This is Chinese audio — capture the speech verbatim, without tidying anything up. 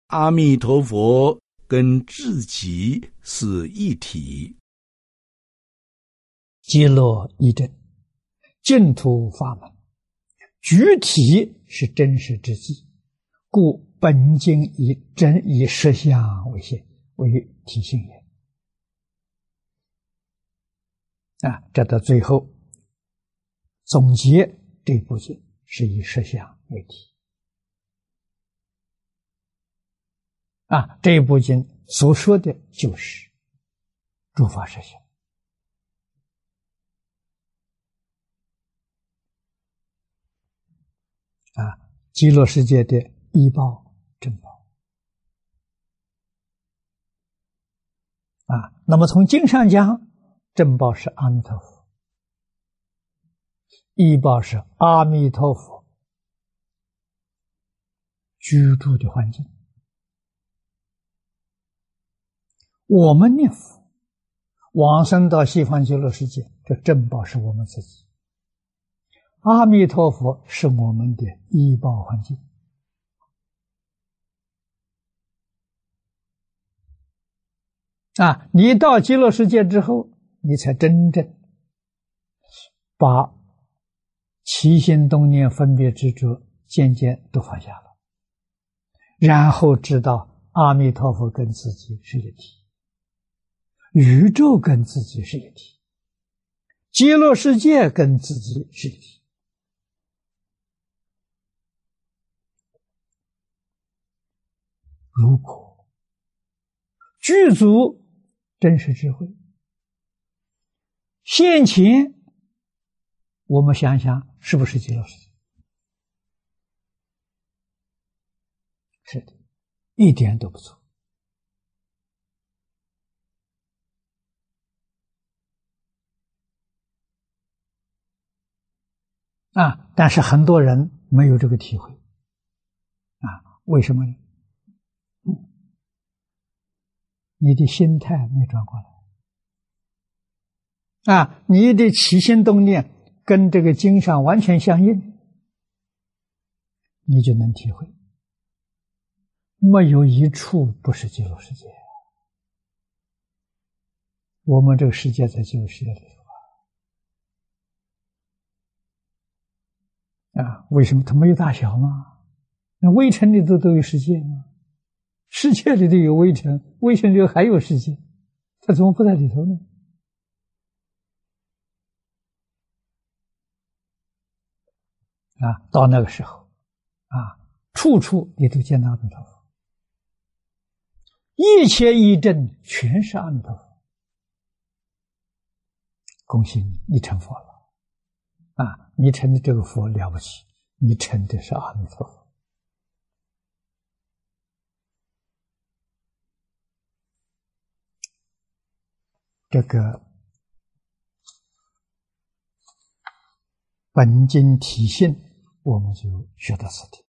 阿弥陀佛跟自己是一体。 极乐一真，净土法门，具体是真实之际，故本经以真以实相为现，为体性也。啊，这到最后总结这部经是以实相为体。啊，这部经所说的就是诸法实相。啊，极乐世界的依报正报。啊，那么从经上讲，正报是阿弥陀佛，依报是阿弥陀佛居住的环境。我们念佛往生到西方极乐世界，这正报是我们自己，阿弥陀佛是我们的依报环境。啊，你到极乐世界之后，你才真正把起心动念分别执着渐渐都放下了，然后知道阿弥陀佛跟自己是一体，宇宙跟自己是一体，极乐世界跟自己是一体。如果具足真实智慧，现前我们想想是不是极乐世界？是的，一点都不错。啊，但是很多人没有这个体会。啊，为什么呢？你的心态没转过来。啊，你的起心动念跟这个经上完全相应，你就能体会，没有一处不是极乐世界。我们这个世界在极乐世界里头啊，为什么它没有大小吗？那微尘里头都有世界吗？世界里头有微尘，微尘里头还有世界，它怎么不在里头呢？啊，到那个时候，啊，处处你都见到阿弥陀佛，一切一真全是阿弥陀佛。恭喜你，你成佛了。啊，你成的这个佛了不起，你成的是阿弥陀佛。这个本经体性，我们就学到此地。